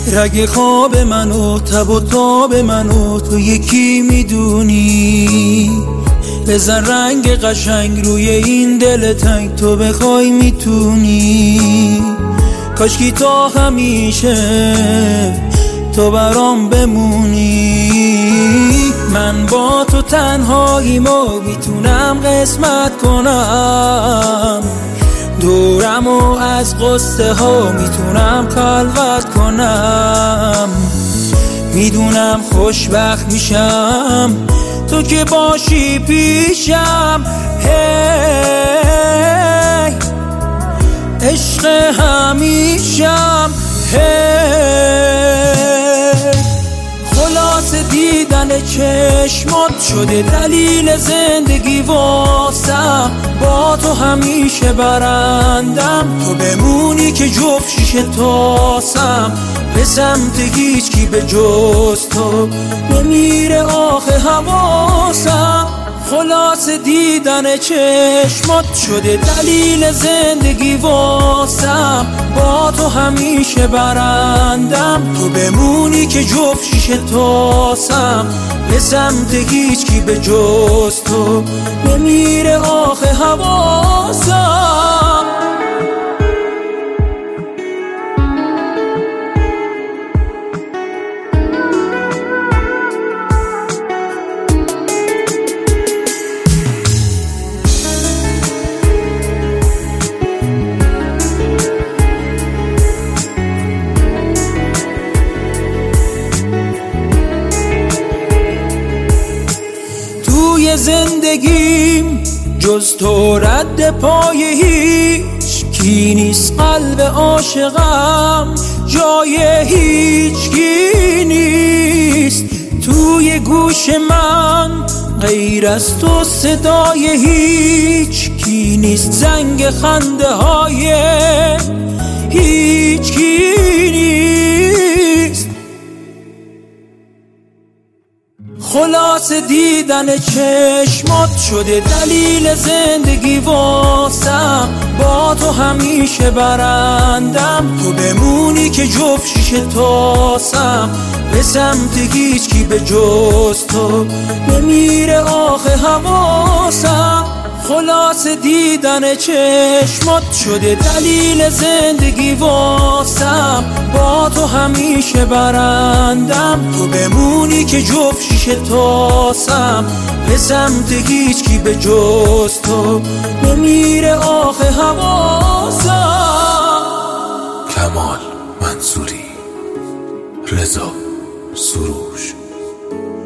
رگ خواب منو تب و تاب منو تو یکی میدونی. بزن رنگ قشنگ روی این دل تنگ، تو بخوای میتونی. کاشکی تا همیشه تو برام بمونی. من با تو تنهاییمو میتونم قسمت کنم، دورمو از قصه ها میتونم خلوت کنم. میدونم خوشبخت میشم تو که باشی پیشم. هی عشق همیشم. خلاص دیدن چشمات شده دلیل زندگی واسم. با تو همیشه برندم، تو بمونی که جفت شیشه تاسم. به سمت هیچ کی به جز تو نمیره آخه حواسم. خلاص دیدن چشمات شده دلیل زندگی واسم. با تو همیشه برندم، تو بمونی که جفت شیشه تاسم. به سمت هیچ کی به جز تو نمیره آخه حواسم. زندگیم جز تو رد پای هیچ کی نیست. قلب عاشقم جای هیچ کی نیست. توی گوش من غیر از تو صدای هیچ کی نیست. زنگ خنده های هیچ کی نیست. خلاص دیدن چشمات شده دلیل زندگی واسم. با تو همیشه برندم، تو بمونی که جفت شیشه تاسم. به سمت هیچ کی به جز تو نمیره آخه حواسم. خلاص دیدن چشمات شده دلیل زندگی واسم. با تو همیشه برندم، تو بمونی که جفت شیشه تاسم. به سمت هیچ کی به جز تو نمیره آخه حواسم. کمال منصوری، رضا سروش.